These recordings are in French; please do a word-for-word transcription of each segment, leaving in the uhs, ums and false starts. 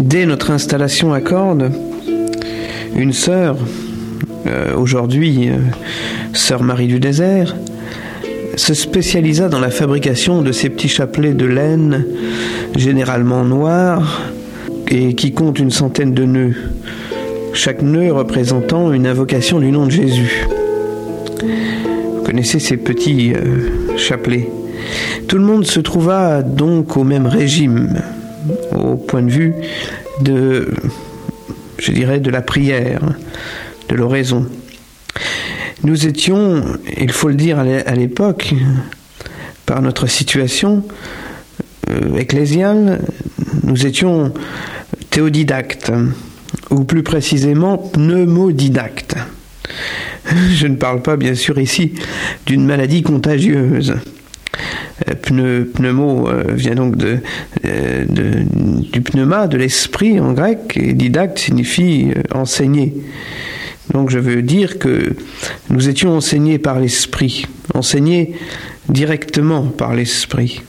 Dès notre installation à Cordes, une sœur, euh, aujourd'hui euh, sœur Marie du Désert, se spécialisa dans la fabrication de ces petits chapelets de laine, généralement noirs, et qui comptent une centaine de nœuds, chaque nœud représentant une invocation du nom de Jésus. Vous connaissez ces petits euh, chapelets. Tout le monde se trouva donc au même régime, au point de vue de, je dirais, de la prière, de l'oraison. Nous étions, il faut le dire à l'époque, par notre situation euh, ecclésiale, nous étions théodidactes, ou plus précisément pneumodidactes. Je ne parle pas bien sûr ici d'une maladie contagieuse. Pneu, pneumo euh, vient donc de, euh, de, du pneuma, de l'esprit en grec, et didacte signifie euh, enseigner. Donc je veux dire que nous étions enseignés par l'esprit, enseignés directement par l'esprit.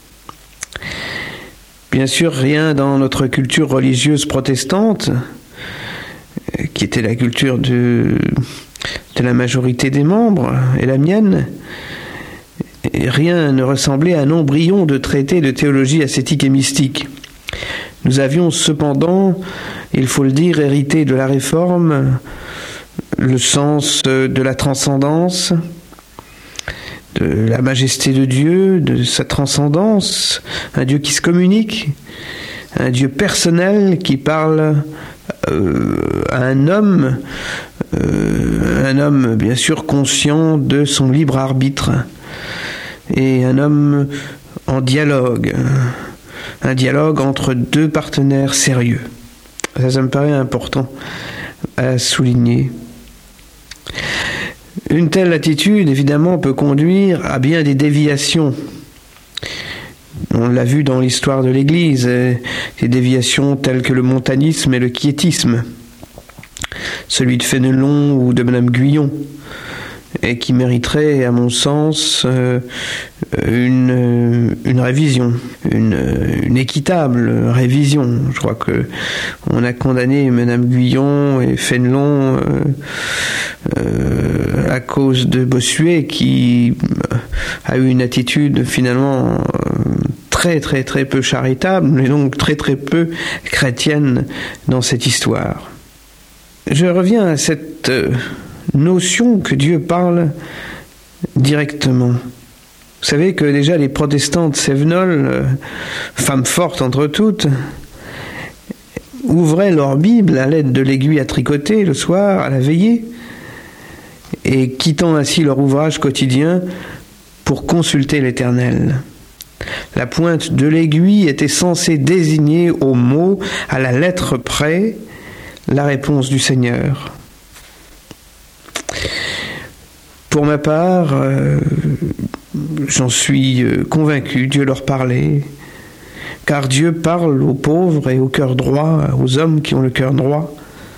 Bien sûr, rien dans notre culture religieuse protestante, qui était la culture de, de la majorité des membres, et la mienne, rien ne ressemblait à un embryon de traité de théologie ascétique et mystique. Nous avions cependant, il faut le dire, hérité de la Réforme, le sens de la transcendance, de la majesté de Dieu, de sa transcendance, un Dieu qui se communique, un Dieu personnel qui parle euh, à un homme, euh, un homme bien sûr conscient de son libre arbitre, et un homme en dialogue, un dialogue entre deux partenaires sérieux. Ça, ça me paraît important à souligner. Une telle attitude, évidemment, peut conduire à bien des déviations. On l'a vu dans l'histoire de l'Église, des déviations telles que le montanisme et le quiétisme, celui de Fénelon ou de Madame Guyon, et qui mériterait, à mon sens, euh, une, une révision, une, une équitable révision. Je crois que on a condamné Madame Guyon et Fénelon euh, euh, à cause de Bossuet, qui a eu une attitude finalement très très très peu charitable, et donc très très peu chrétienne dans cette histoire. Je reviens à cette euh, notion que Dieu parle directement. Vous savez que déjà les protestantes Sévenols, euh, femmes fortes entre toutes, ouvraient leur Bible à l'aide de l'aiguille à tricoter le soir, à la veillée, et quittant ainsi leur ouvrage quotidien pour consulter l'Éternel. La pointe de l'aiguille était censée désigner au mot, à la lettre près, la réponse du Seigneur. Pour ma part, euh, j'en suis convaincu, Dieu leur parlait, car Dieu parle aux pauvres et au cœur droit, aux hommes qui ont le cœur droit.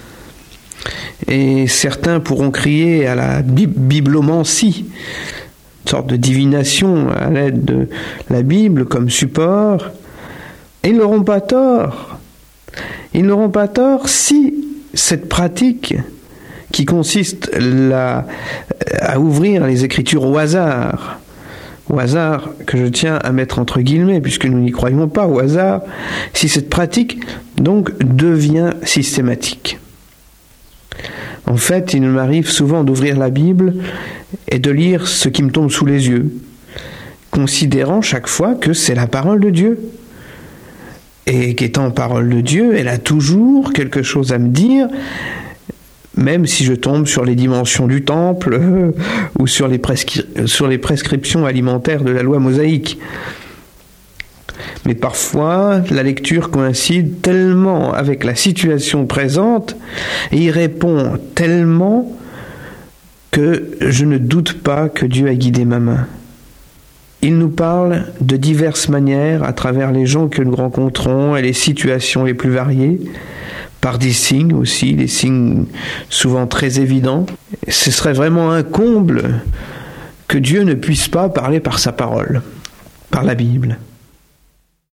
Et certains pourront crier à la biblomancie, une sorte de divination à l'aide de la Bible comme support, et ils n'auront pas tort. Ils n'auront pas tort si cette pratique qui consiste là, à ouvrir les Écritures au hasard, au hasard que je tiens à mettre entre guillemets, puisque nous n'y croyons pas au hasard, si cette pratique donc devient systématique. En fait, il m'arrive souvent d'ouvrir la Bible et de lire ce qui me tombe sous les yeux, considérant chaque fois que c'est la parole de Dieu. Et qu'étant parole de Dieu, elle a toujours quelque chose à me dire, même si je tombe sur les dimensions du temple euh, ou sur les, prescri- sur les prescriptions alimentaires de la loi mosaïque. Mais parfois, la lecture coïncide tellement avec la situation présente et y répond tellement que je ne doute pas que Dieu a guidé ma main. Il nous parle de diverses manières à travers les gens que nous rencontrons et les situations les plus variées, par des signes aussi, des signes souvent très évidents. Ce serait vraiment un comble que Dieu ne puisse pas parler par sa parole, par la Bible.